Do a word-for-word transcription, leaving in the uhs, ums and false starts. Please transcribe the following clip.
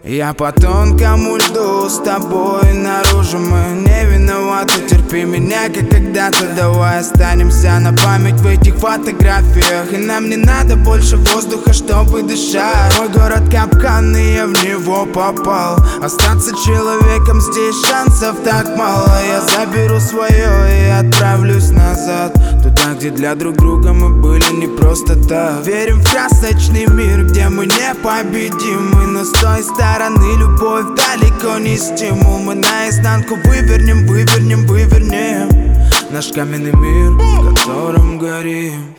Я по тонкому льду с тобой наружу. Мы не виноваты, терпи меня, как когда-то. Давай останемся на память в этих фотографиях. И нам не надо больше воздуха, чтобы дышать. Мой город капкан, и я в него попал. Остаться человеком здесь шансов так мало. Я заберу свое и отправлюсь назад, туда, где для друг друга мы были не просто так. Верим в красочный мир, где мы непобедимы, но с той стороны любовь далеко не стимул. Мы наизнанку вывернем, вывернем, вывернем наш каменный мир, в котором горим.